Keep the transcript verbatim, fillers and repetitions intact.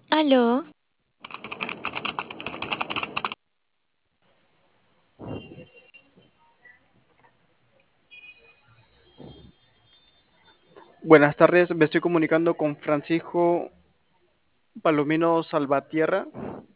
Aló, Buenas tardes, me estoy comunicando con Francisco Palomino Salvatierra.